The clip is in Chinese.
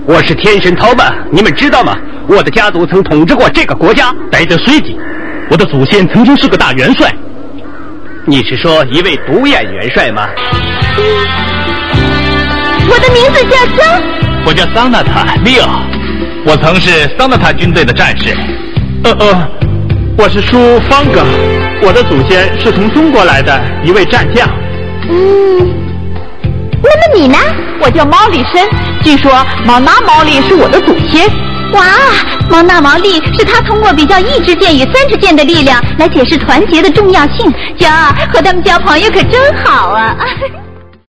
我是天神涛吧，你们知道吗？我的家族曾统治过这个国家。 待得随即，我的祖先曾经是个大元帅。 你是说一位独眼元帅吗？ 我的名字叫桑， 我叫桑纳塔利奥，我曾是桑纳塔军队的战士。 我是叔方格，我的祖先是从中国来的一位战将。 那么你呢？ 我叫毛利申，据说毛纳毛利是我的祖先。 哇，毛纳毛利是他通过比较一支箭与三支箭的力量来解释团结的重要性。骄傲和他们交朋友可真好啊。